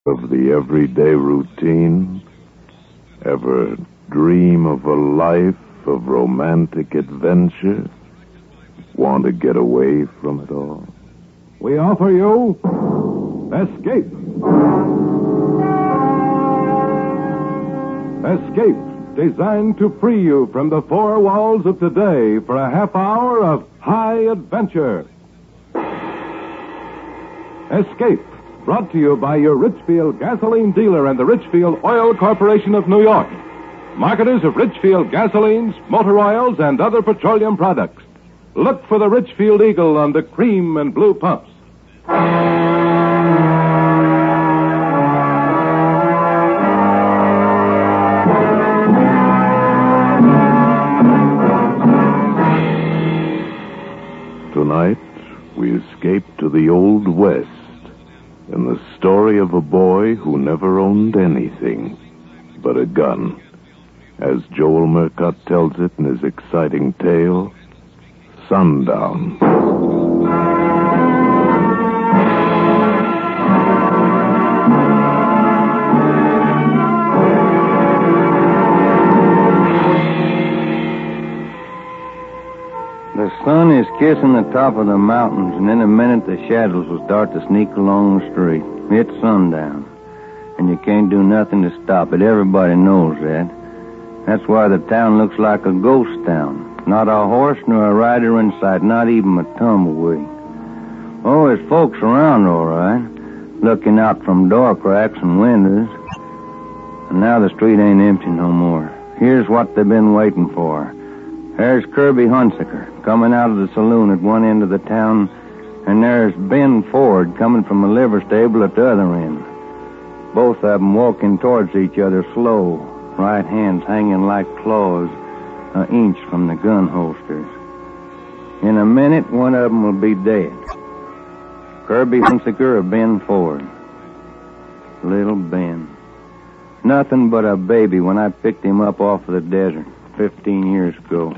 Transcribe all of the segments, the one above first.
of the everyday routine? Ever dream of a life of romantic adventure? Want to get away from it all? We offer you Escape. Escape, designed to free you from the four walls of today for a half hour of high adventure. Escape, brought to you by your Richfield gasoline dealer and the Richfield Oil Corporation of New York, marketers of Richfield gasolines, motor oils, and other petroleum products. Look for the Richfield Eagle on the cream and blue pumps. Tonight, we escape to the Old West in the story of a boy who never owned anything but a gun. As Joel Murcott tells it in his exciting tale, Sundown. The sun is kissing the top of the mountains, and in a minute the shadows will start to sneak along the street. It's sundown, and you can't do nothing to stop it. Everybody knows that. That's why the town looks like a ghost town. Not a horse nor a rider in sight, not even a tumbleweed. Oh, there's folks around, all right, looking out from door cracks and windows. And now the street ain't empty no more. Here's what they've been waiting for. There's Kirby Hunsaker coming out of the saloon at one end of the town, and there's Ben Ford coming from the liver stable at the other end. Both of them walking towards each other slow, right hands hanging like claws an inch from the gun holsters. In a minute, one of them will be dead. Kirby Hunsaker or Ben Ford. Little Ben. Nothing but a baby when I picked him up off of the desert 15 years ago.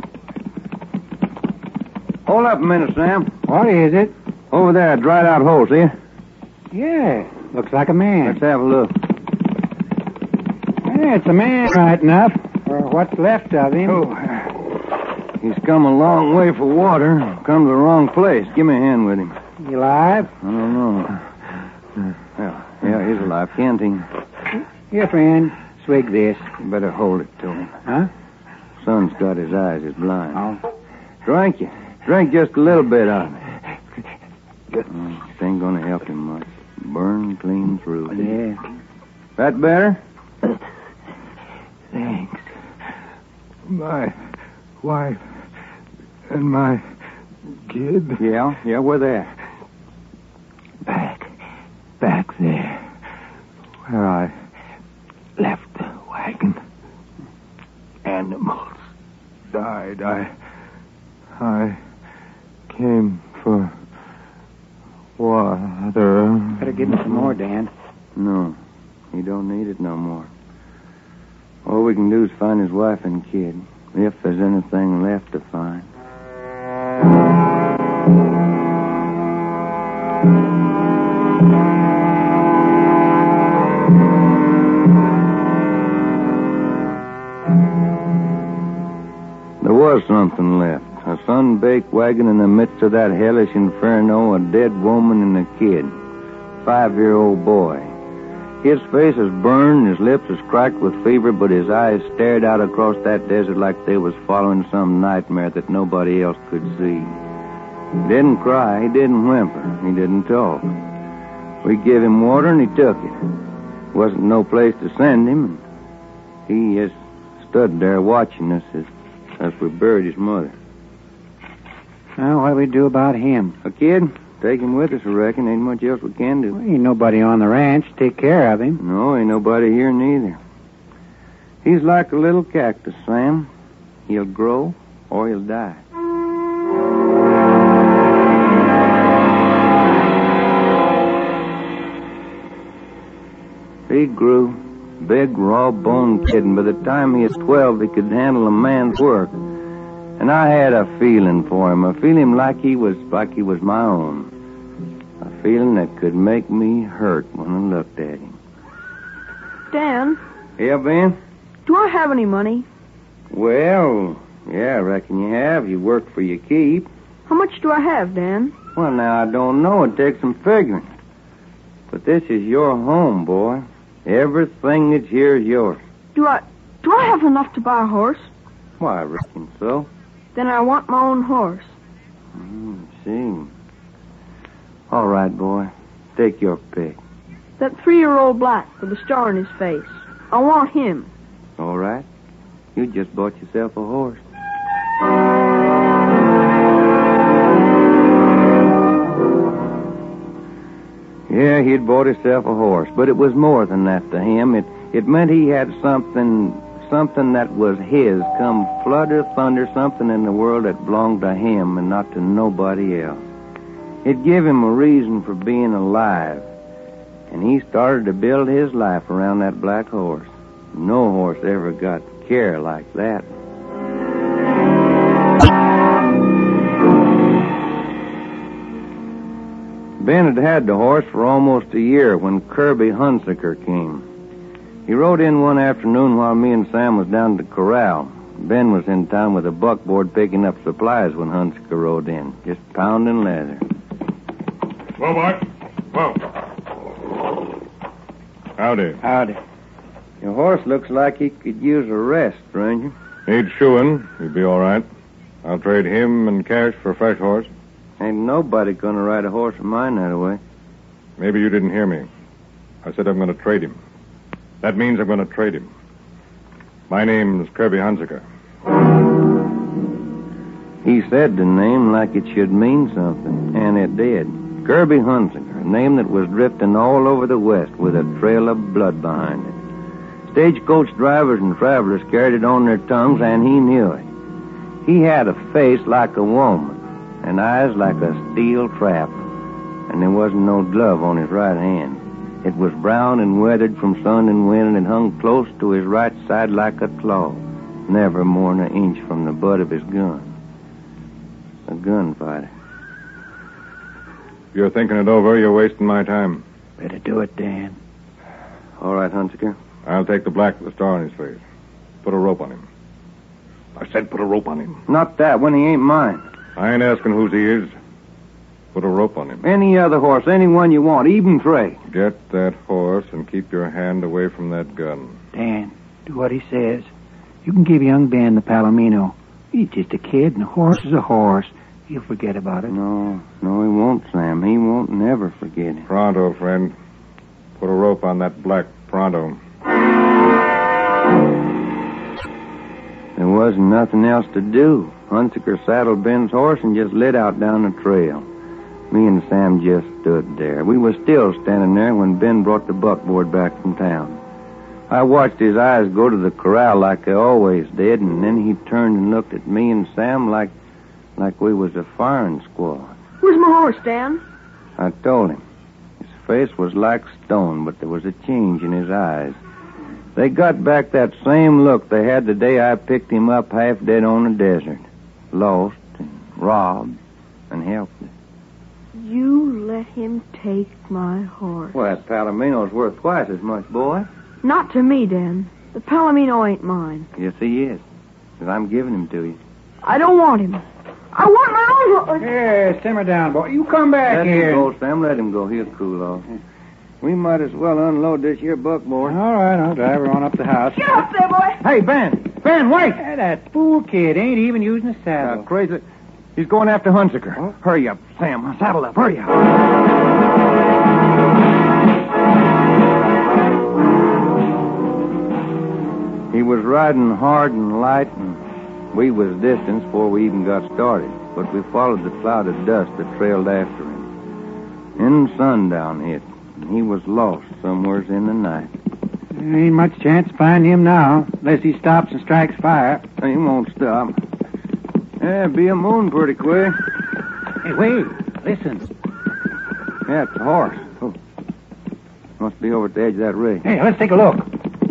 Hold up a minute, Sam. What is it? Over there, a dried-out hole, see you? Yeah, looks like a man. Let's have a look. Yeah, it's a man right enough, or what's left of him. Oh, he's come a long way for water. Come to the wrong place. Give me a hand with him. You alive? I don't know. Yeah, he's alive. Can't he? Here, friend, swig this. You better hold it to him. Huh? Son's got his eyes. He's blind. Oh. Drink it. Drink just a little bit of it. It ain't gonna help him much. Burn clean through. Yeah. That better? Thanks. My wife and my kid. Yeah, where they at? Back there. Where I left the wagon. Animals died. I came for water. Better give me some more, Dan. No, he don't need it no more. All we can do is find his wife and kid, if there's anything left to find. There was something left. A sun-baked wagon in the midst of that hellish inferno, a dead woman and a kid. 5-year-old boy. His face is burned, his lips is cracked with fever, but his eyes stared out across that desert like they was following some nightmare that nobody else could see. He didn't cry, he didn't whimper, he didn't talk. We gave him water and he took it. Wasn't no place to send him. He just stood there watching us as we buried his mother. Now, what do we do about him? A kid? Take him with us, I reckon. Ain't much else we can do. Well, ain't nobody on the ranch to take care of him. No, ain't nobody here neither. He's like a little cactus, Sam. He'll grow or he'll die. He grew. Big, raw-boned kid, and by the time he was 12, he could handle a man's work. And I had a feeling for him, a feeling like he was my own. A feeling that could make me hurt when I looked at him. Dan, Yeah, Ben? do I have any money? Well, yeah, I reckon you have. You work for your keep. How much do I have, Dan? Well, now, I don't know. It takes some figuring. But this is your home, boy. Everything that's here is yours. Do I have enough to buy a horse? Why, I reckon so. Then I want my own horse. See. All right, boy. Take your pick. That 3-year-old black with a star in his face. I want him. All right. You just bought yourself a horse. Yeah, he'd bought himself a horse, but it was more than that to him. It meant he had something that was his, come flood or thunder, something in the world that belonged to him and not to nobody else. It gave him a reason for being alive, and he started to build his life around that black horse. No horse ever got care like that. Ben had had the horse for almost a year when Kirby Hunsaker came. He rode in one afternoon while me and Sam was down at the corral. Ben was in town with a buckboard picking up supplies when Hunsaker rode in, just pounding leather. Whoa, boy. Whoa. Howdy. Howdy. Your horse looks like he could use a rest, stranger. Needs shoeing. He'd be all right. I'll trade him and cash for a fresh horse. Ain't nobody gonna ride a horse of mine that way. Maybe you didn't hear me. I said I'm going to trade him. That means I'm going to trade him. My name's Kirby Hunsaker. He said the name like it should mean something, and it did. Kirby Hunsaker, a name that was drifting all over the West with a trail of blood behind it. Stagecoach drivers and travelers carried it on their tongues, and he knew it. He had a face like a woman, and eyes like a steel trap, and there wasn't no glove on his right hand. It was brown and weathered from sun and wind, and it hung close to his right side like a claw, never more than an inch from the butt of his gun. A gunfighter. If you're thinking it over, you're wasting my time. Better do it, Dan. All right, Hunsaker. I'll take the black with the star on his face. Put a rope on him. I said put a rope on him. Not that one, he ain't mine. I ain't asking whose he is. Put a rope on him. Any other horse, any one you want, even Trey. Get that horse and keep your hand away from that gun. Dan, do what he says. You can give young Ben the Palomino. He's just a kid, and a horse is a horse. He'll forget about it. No, he won't, Sam. He won't never forget it. Pronto, friend. Put a rope on that black pronto. There wasn't nothing else to do. Hunsaker saddled Ben's horse and just lit out down the trail. Me and Sam just stood there. We were still standing there when Ben brought the buckboard back from town. I watched his eyes go to the corral like they always did, and then he turned and looked at me and Sam like we was a firing squad. Where's my horse, Dan? I told him. His face was like stone, but there was a change in his eyes. They got back that same look they had the day I picked him up half dead on the desert. Lost and robbed and helpless. You let him take my horse. Well, that Palomino's worth twice as much, boy. Not to me, Dan. The Palomino ain't mine. Yes, he is. 'Cause I'm giving him to you. I don't want him. I want my own horse. Here, simmer down, boy. You come back Let here. him go, Sam. Let him go. He'll cool off. We might as well unload this here buckboard. All right, I'll drive her on up the house. Get up there, boy. Hey, Ben! Ben, wait! Hey, that fool kid ain't even using a saddle. Crazy. He's going after Hunsaker. Huh? Hurry up, Sam. Saddle up. Hurry up. He was riding hard and light, and we was distant before we even got started. But we followed the cloud of dust that trailed after him. Then sundown hit, and he was lost somewheres in the night. There ain't much chance to find him now, unless he stops and strikes fire. He won't stop. Yeah, be a moon pretty quick. Hey, wait. Listen. Yeah, it's a horse. Oh. Must be over at the edge of that ridge. Hey, let's take a look.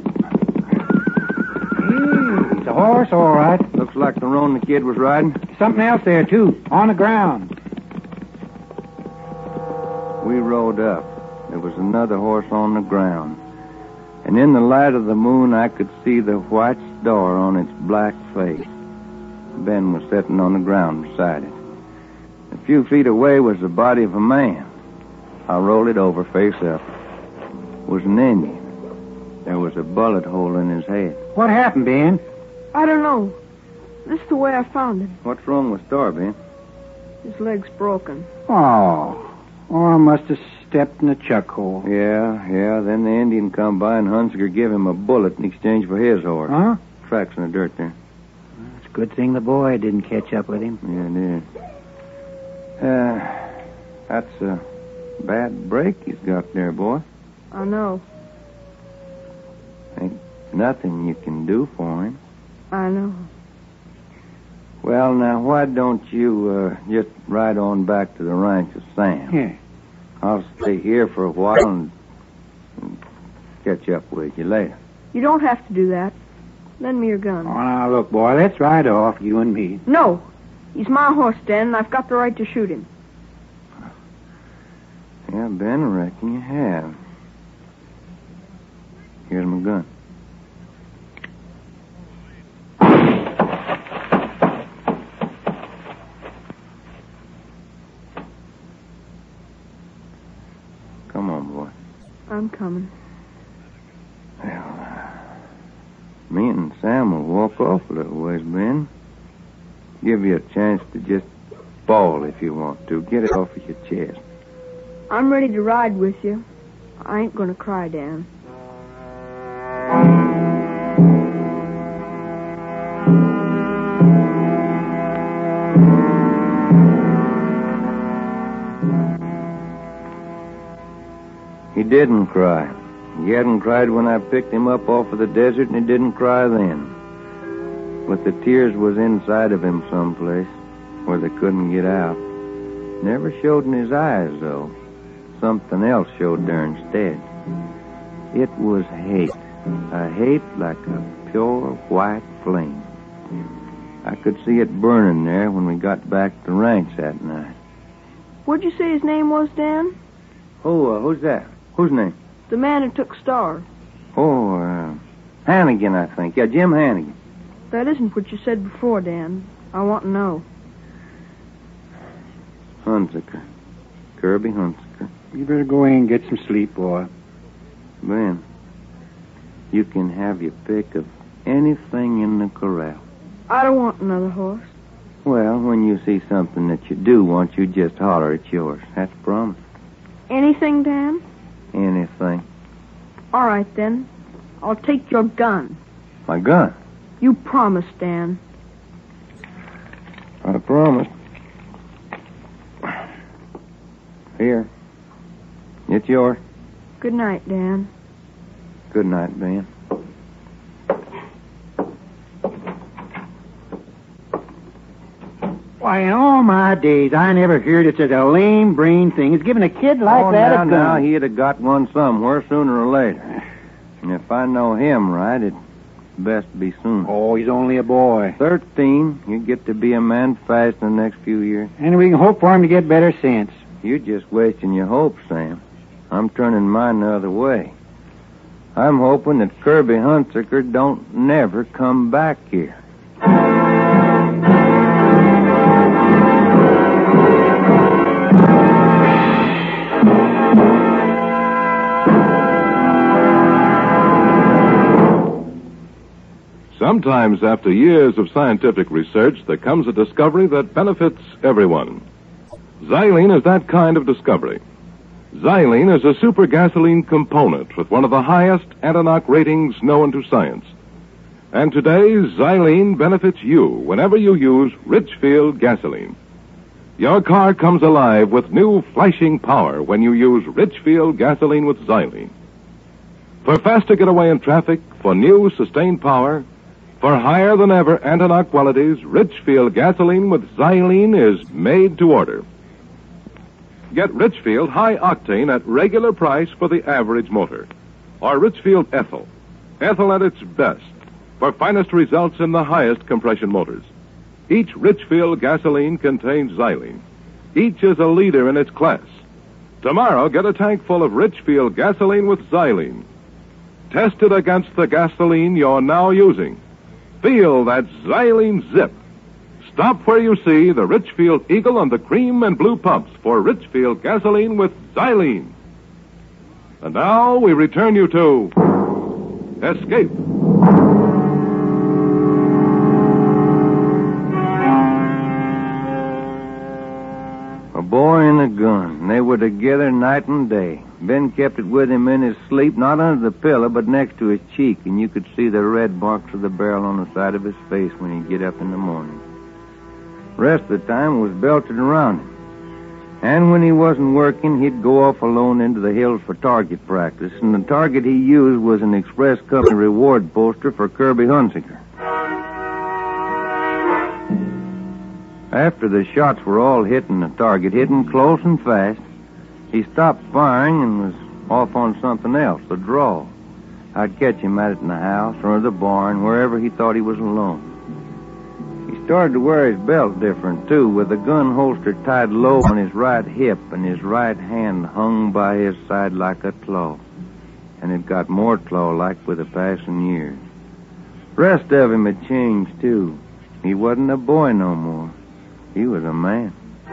Hey, it's a horse, all right. Looks like the roan the kid was riding. Something else there, too, on the ground. We rode up, there was another horse on the ground. And in the light of the moon, I could see the white star on its black face. Ben was sitting on the ground beside it. A few feet away was the body of a man. I rolled it over face up. It was an Indian. There was a bullet hole in his head. What happened, Ben? I don't know. This is the way I found him. What's wrong with Star, Ben? His leg's broken. Oh, I must have stepped in the chuck hole. Yeah. Then the Indian come by and Hunsaker give him a bullet in exchange for his horse. Huh? Tracks in the dirt there. It's a good thing the boy didn't catch up with him. Yeah, it is. That's a bad break he's got there, boy. I know. Ain't nothing you can do for him. I know. Well, now, why don't you just ride on back to the ranch of Sam? Yeah. I'll stay here for a while and catch up with you later. You don't have to do that. Lend me your gun. Oh, now, look, boy, let's ride off, you and me. No. He's my horse, Dan, and I've got the right to shoot him. Yeah, Ben, I reckon you have. Here's my gun. Come on, boy. I'm coming. Well, me and Sam will walk off a little ways, Ben. Give you a chance to just bawl if you want to. Get it off of your chest. I'm ready to ride with you. I ain't gonna cry, Dan. He didn't cry. He hadn't cried when I picked him up off of the desert, and he didn't cry then. But the tears was inside of him someplace where they couldn't get out. Never showed in his eyes, though. Something else showed there instead. It was hate. A hate like a pure white flame. I could see it burning there when we got back to the ranch that night. What'd you say his name was, Dan? Oh, who's that? Whose name? The man who took Star. Oh, Hannigan, I think. Yeah, Jim Hannigan. That isn't what you said before, Dan. I want to know. Hunsaker. Kirby Hunsaker. You better go in and get some sleep, boy. Ben, you can have your pick of anything in the corral. I don't want another horse. Well, when you see something that you do want, you just holler it's yours. That's a promise. Anything, Dan? Anything. All right, then. I'll take your gun. My gun? You promised, Dan. I promise. Here. It's yours. Good night, Dan. Good night, Ben. Why, in all my days, I never heard of such a lame brain thing as giving a kid like that a gun. Now, he'd have got one somewhere sooner or later. And if I know him right, it'd best be soon. Oh, he's only a boy. 13, you get to be a man fast in the next few years. And we can hope for him to get better sense. You're just wasting your hopes, Sam. I'm turning mine the other way. I'm hoping that Kirby Hunsaker don't never come back here. Sometimes, after years of scientific research, there comes a discovery that benefits everyone. Xylene is that kind of discovery. Xylene is a super gasoline component with one of the highest anti-knock ratings known to science. And today, Xylene benefits you whenever you use Richfield gasoline. Your car comes alive with new flashing power when you use Richfield gasoline with Xylene. For faster getaway in traffic, for new sustained power, for higher than ever anti-knock qualities, Richfield gasoline with Xylene is made to order. Get Richfield high octane at regular price for the average motor. Or Richfield ethyl. Ethyl at its best for finest results in the highest compression motors. Each Richfield gasoline contains Xylene. Each is a leader in its class. Tomorrow, get a tank full of Richfield gasoline with xylene. Test it against the gasoline you're now using. Feel that xylene zip. Stop where you see the Richfield Eagle and the cream and blue pumps for Richfield gasoline with xylene. And now we return you to Escape. A boy and a gun. They were together night and day. Ben kept it with him in his sleep, not under the pillow, but next to his cheek, and you could see the red marks of the barrel on the side of his face when he'd get up in the morning. The rest of the time was belted around him. And when he wasn't working, he'd go off alone into the hills for target practice, and the target he used was an Express Company reward poster for Kirby Hunsiker. After the shots were all hitting the target, hitting close and fast, he stopped firing and was off on something else, a draw. I'd catch him at it in the house or the barn, wherever he thought he was alone. He started to wear his belt different, too, with the gun holster tied low on his right hip and his right hand hung by his side like a claw. And it got more claw-like with the passing years. The rest of him had changed, too. He wasn't a boy no more. He was a man.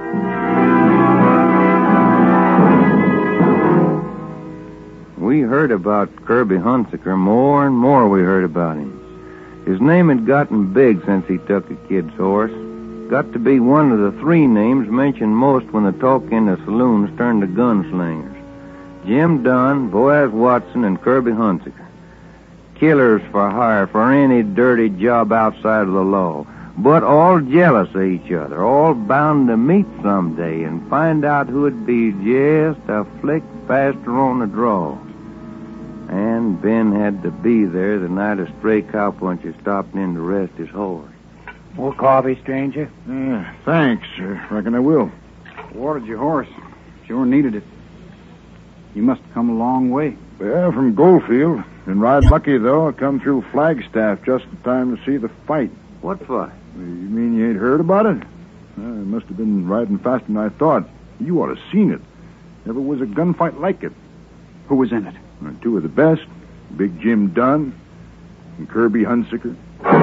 We heard about Kirby Hunsiker. More and more we heard about him. His name had gotten big since he took a kid's horse. Got to be one of the three names mentioned most when the talk in the saloons turned to gunslingers. Jim Dunn, Boaz Watson, and Kirby Hunsiker. Killers for hire for any dirty job outside of the law. But all jealous of each other, all bound to meet someday and find out who'd be just a flick faster on the draw. And Ben had to be there the night a stray cowpuncher stopped in to rest his horse. More coffee, stranger? Thanks. Reckon I will. Watered your horse. Sure needed it. You must have come a long way. Yeah, from Goldfield. Been riding lucky, though. I come through Flagstaff just in time to see the fight. What fight? You mean you ain't heard about it? It must have been riding faster than I thought. You ought to have seen it. Never was a gunfight like it. Who was in it? Two of the best. Big Jim Dunn and Kirby Hunsiker.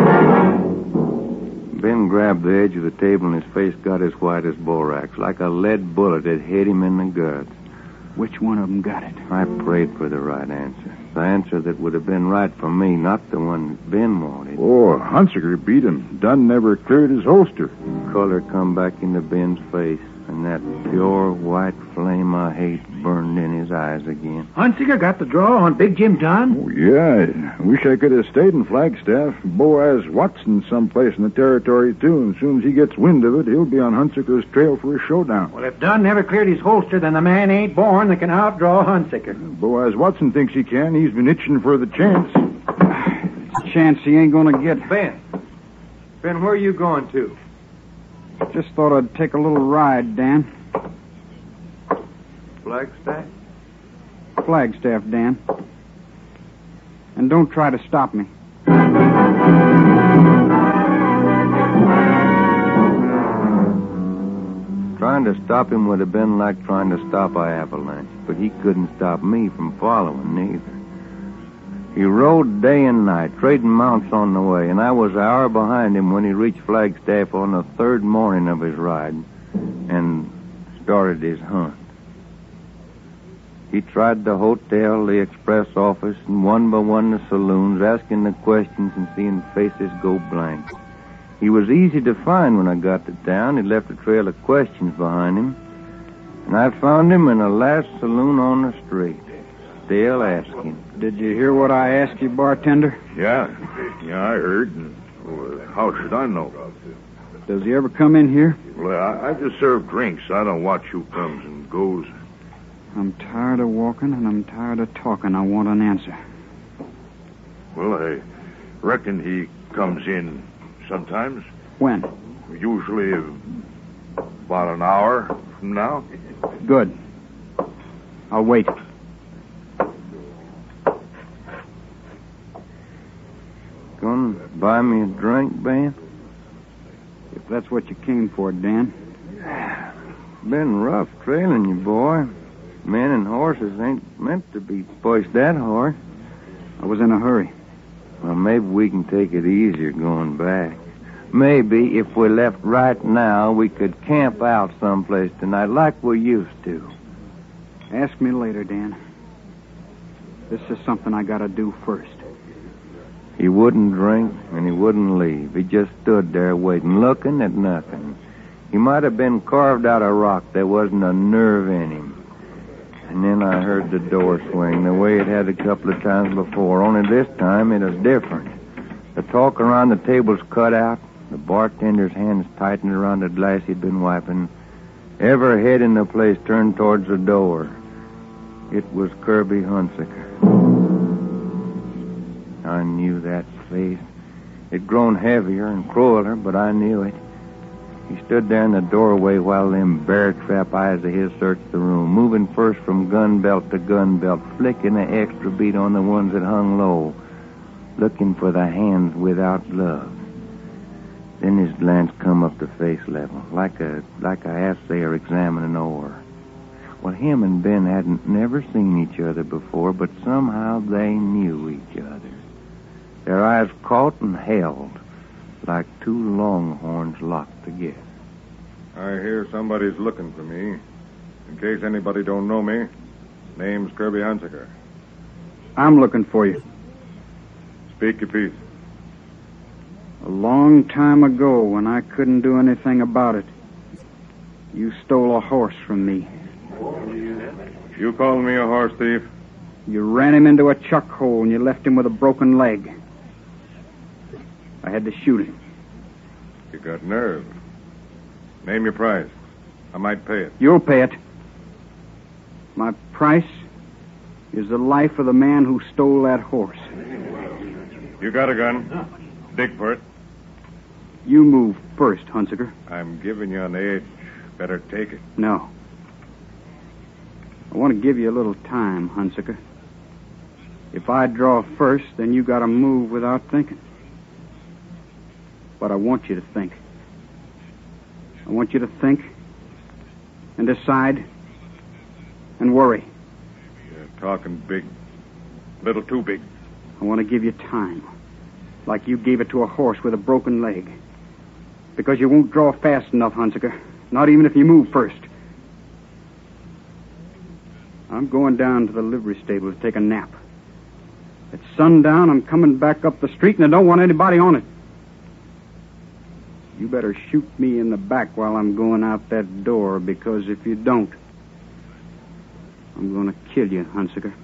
Ben grabbed the edge of the table and his face got as white as borax, like a lead bullet had hit him in the guts. Which one of them got it? I prayed for the right answer. The answer that would have been right for me, not the one that Ben wanted. Oh, Hunsiker beat him. Dunn never cleared his holster. Color come back into Ben's face, and that pure white flame I hate burned in his eyes again. Hunsiker got the draw on Big Jim Dunn? Oh, yeah. I wish I could have stayed in Flagstaff. Boaz Watson someplace in the territory, too. And as soon as he gets wind of it, he'll be on Hunsiker's trail for a showdown. Well, if Dunn never cleared his holster, then the man ain't born that can outdraw Hunsiker. Boaz Watson thinks he can. He's been itching for the chance. It's a chance he ain't gonna get. Ben, where are you going to? Just thought I'd take a little ride, Dan. Flagstaff? Flagstaff, Dan. And don't try to stop me. Trying to stop him would have been like trying to stop an avalanche, but he couldn't stop me from following neither. He rode day and night, trading mounts on the way, and I was an hour behind him when he reached Flagstaff on the third morning of his ride and started his hunt. He tried the hotel, the express office, and one by one the saloons, asking the questions and seeing faces go blank. He was easy to find when I got to town. He left a trail of questions behind him, and I found him in the last saloon on the street, still asking. Did you hear what I asked you, bartender? Yeah, I heard. How should I know? Does he ever come in here? Well, I just serve drinks. I don't watch who comes and goes. I'm tired of walking and I'm tired of talking. I want an answer. Well, I reckon he comes in sometimes. When? Usually about an hour from now. Good. I'll wait. Gonna buy me a drink, Ben? If that's what you came for, Dan. Been rough trailing you, boy. Men and horses ain't meant to be pushed that hard. I was in a hurry. Well, maybe we can take it easier going back. Maybe if we left right now, we could camp out someplace tonight like we used to. Ask me later, Dan. This is something I gotta do first. He wouldn't drink, and he wouldn't leave. He just stood there waiting, looking at nothing. He might have been carved out of rock. There wasn't a nerve in him. And then I heard the door swing the way it had a couple of times before, only this time it was different. The talk around the table's cut out. The bartender's hands tightened around the glass he'd been wiping. Every head in the place turned towards the door. It was Kirby Hunsaker. I knew that face. It'd grown heavier and crueler, but I knew it. He stood there in the doorway while them bear-trap eyes of his searched the room, moving first from gun belt to gun belt, flicking the extra bead on the ones that hung low, looking for the hands without gloves. Then his glance come up to face level, like a assayer examining ore. Well, him and Ben hadn't never seen each other before, but somehow they knew each other. Their eyes caught and held, like two longhorns locked together. I hear somebody's looking for me. In case anybody don't know me, name's Kirby Hunsaker. I'm looking for you. Speak your piece. A long time ago, when I couldn't do anything about it, you stole a horse from me. You called me a horse thief? You ran him into a chuck hole and you left him with a broken leg. I had to shoot him. You got nerve. Name your price. I might pay it. You'll pay it. My price is the life of the man who stole that horse. You got a gun. Dig for it. You move first, Hunsaker. I'm giving you an edge. Better take it. No. I want to give you a little time, Hunsaker. If I draw first, then you got to move without thinking. But I want you to think. I want you to think and decide and worry. You're talking big. Little too big. I want to give you time, like you gave it to a horse with a broken leg. Because you won't draw fast enough, Hunsaker. Not even if you move first. I'm going down to the livery stable to take a nap. At sundown, I'm coming back up the street, and I don't want anybody on it. You better shoot me in the back while I'm going out that door, because if you don't, I'm going to kill you, Hunsaker.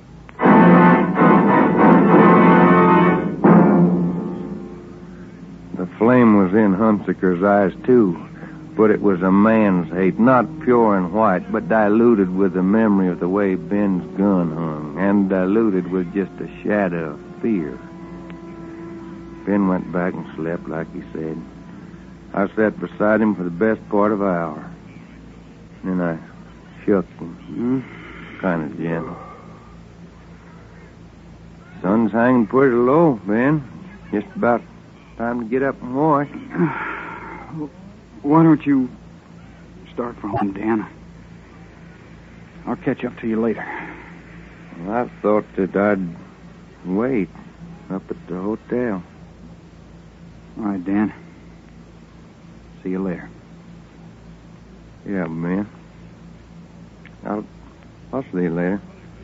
The flame was in Hunsaker's eyes, too. But it was a man's hate, not pure and white, but diluted with the memory of the way Ben's gun hung, and diluted with just a shadow of fear. Ben went back and slept like he said. I sat beside him for the best part of an hour. Then I shook him, kind of gentle. Sun's hanging pretty low, Ben. Just about time to get up and wash. Why don't you start for home, Dan? I'll catch up to you later. Well, I thought that I'd wait up at the hotel. All right, Dan. See you later. Yeah, man. I'll see you later.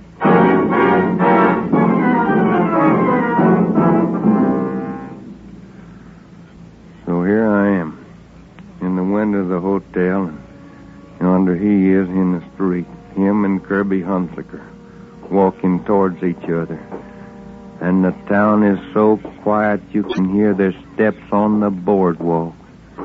So here I am, in the window of the hotel, and yonder he is in the street, him and Kirby Hunsaker, walking towards each other. And the town is so quiet you can hear their steps on the boardwalk.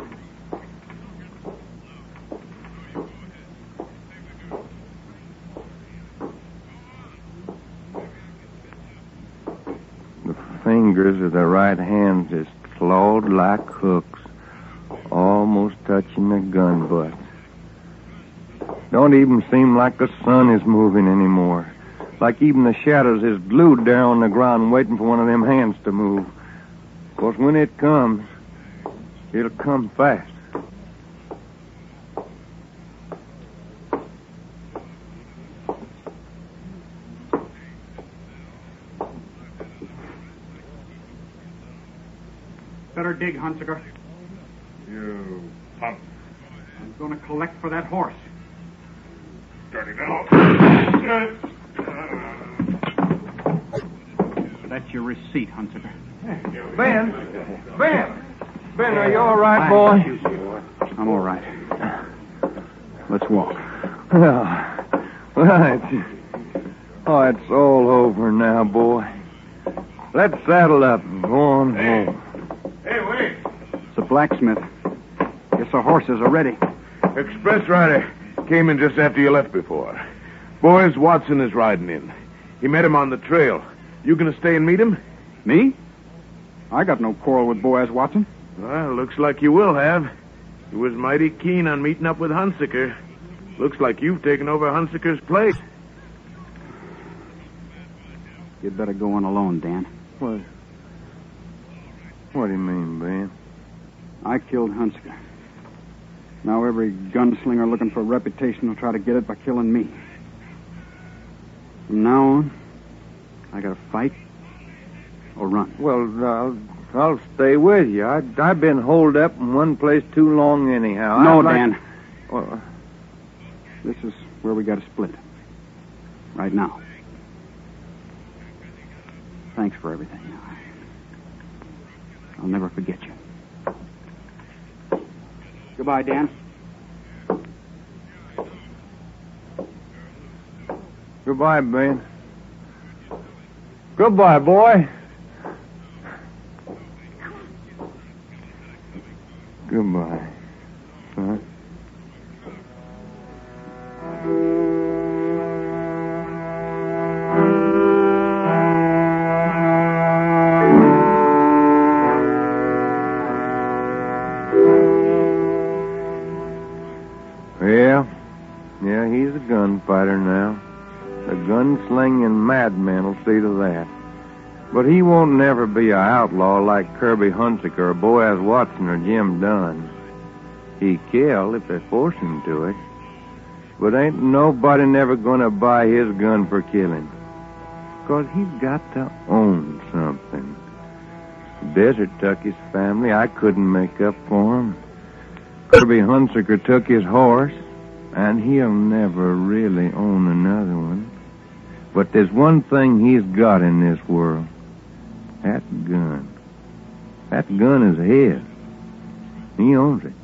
The fingers of the right hand is clawed like hooks, almost touching the gun butt. Don't even seem like the sun is moving anymore. Like even the shadows is glued there on the ground waiting for one of them hands to move. Of course, when it comes, it'll come fast. Better dig, Hunsaker. You punk. I'm going to collect for that horse. Dirty little. That's your receipt, Hunsaker. Ben, are you all right, boy? I'm all right. Let's walk. It's all over now, boy. Let's saddle up and go on home. Hey, wait. It's a blacksmith. Guess the horses are ready. Express rider came in just after you left before. Boys, Watson is riding in. He met him on the trail. You gonna stay and meet him? Me? I got no quarrel with Boaz Watson. Well, looks like you will have. He was mighty keen on meeting up with Hunsaker. Looks like you've taken over Hunsaker's place. You'd better go on alone, Dan. What do you mean, Ben? I killed Hunsaker. Now every gunslinger looking for a reputation will try to get it by killing me. From now on, I gotta fight or run. Well, I'll stay with you. I've been holed up in one place too long anyhow. No, Dan. Well, This is where we gotta split. Right now. Thanks for everything. I'll never forget you. Goodbye, Dan. goodbye, Ben. Goodbye, boy. Goodbye, son. Yeah, he's a gunfighter now. A gunslinging madman will see to that. But he won't never be an outlaw like Kirby Hunsaker or Boaz Watson or Jim Dunn. He kill if they force him to it. But ain't nobody never gonna buy his gun for killing. 'Cause he's got to own something. Desert took his family. I couldn't make up for him. Kirby Hunsaker took his horse, and he'll never really own another one. But there's one thing he's got in this world. That gun. That gun is his. He owns it.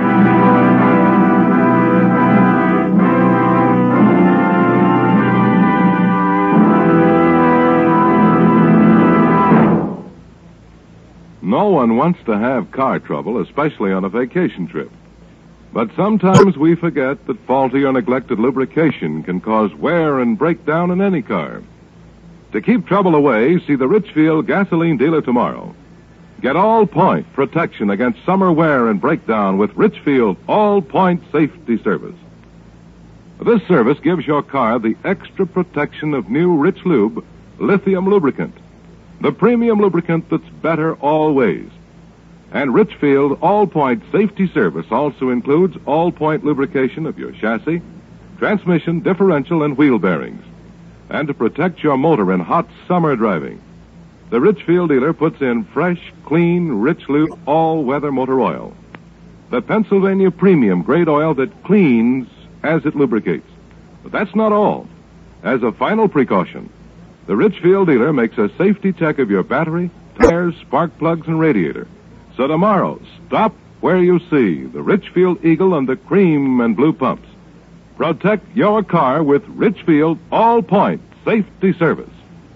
No one wants to have car trouble, especially on a vacation trip. But sometimes we forget that faulty or neglected lubrication can cause wear and breakdown in any car. To keep trouble away, see the Richfield gasoline dealer tomorrow. Get all-point protection against summer wear and breakdown with Richfield All-Point Safety Service. This service gives your car the extra protection of new Rich Lube lithium lubricant, the premium lubricant that's better always. And Richfield All-Point Safety Service also includes all-point lubrication of your chassis, transmission, differential, and wheel bearings. And to protect your motor in hot summer driving, the Richfield dealer puts in fresh, clean, Rich Lube all-weather motor oil. The Pennsylvania premium grade oil that cleans as it lubricates. But that's not all. As a final precaution, the Richfield dealer makes a safety check of your battery, tires, spark plugs, and radiator. So tomorrow, stop where you see the Richfield Eagle and the cream and blue pumps. Protect your car with Richfield All-Point Safety Service.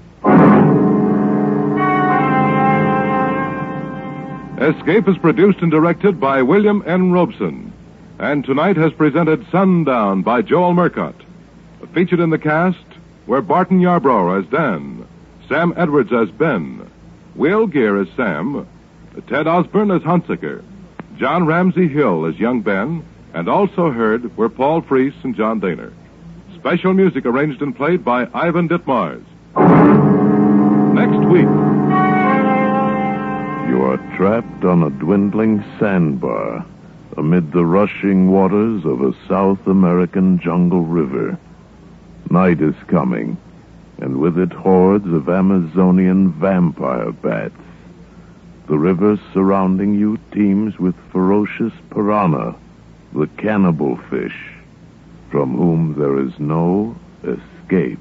Escape is produced and directed by William N. Robeson, and tonight has presented Sundown by Joel Murcott. Featured in the cast were Barton Yarbrough as Dan, Sam Edwards as Ben, Will Gear as Sam, Ted Osborne as Hunsaker, John Ramsey Hill as young Ben, and also heard were Paul Freese and John Daner. Special music arranged and played by Ivan Ditmars. Next week. You are trapped on a dwindling sandbar amid the rushing waters of a South American jungle river. Night is coming, and with it hordes of Amazonian vampire bats. the river surrounding you teems with ferocious piranha, the cannibal fish, from whom there is no escape.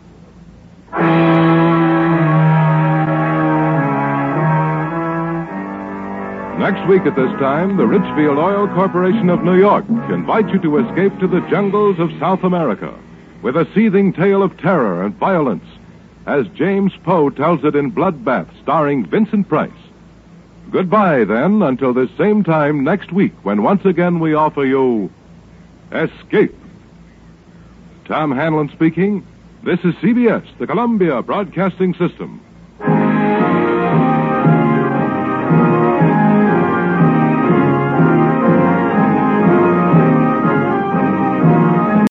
Next week at this time, the Richfield Oil Corporation of New York invites you to escape to the jungles of South America with a seething tale of terror and violence, as James Poe tells it in Bloodbath, starring Vincent Price. Goodbye, then, until this same time next week, when once again we offer you Escape. Tom Hanlon speaking. This is CBS, the Columbia Broadcasting System.